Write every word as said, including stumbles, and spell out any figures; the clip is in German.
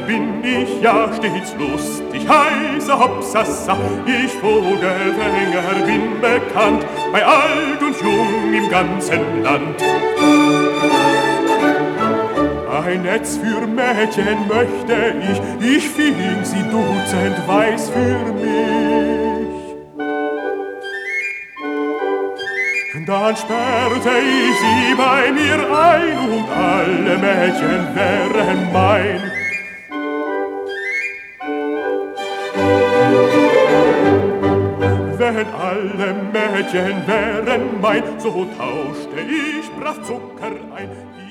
bin ich ja stets lustig, heiße Hopsasa, ich Vogelfänger bin bekannt, bei alt und jung im ganzen Land. Ein Netz für Mädchen möchte ich, ich fing sie dutzend weiß für mich. Dann sperrte ich sie bei mir ein und alle Mädchen wären mein. Wenn alle Mädchen wären mein, so tauschte ich brav Zucker ein.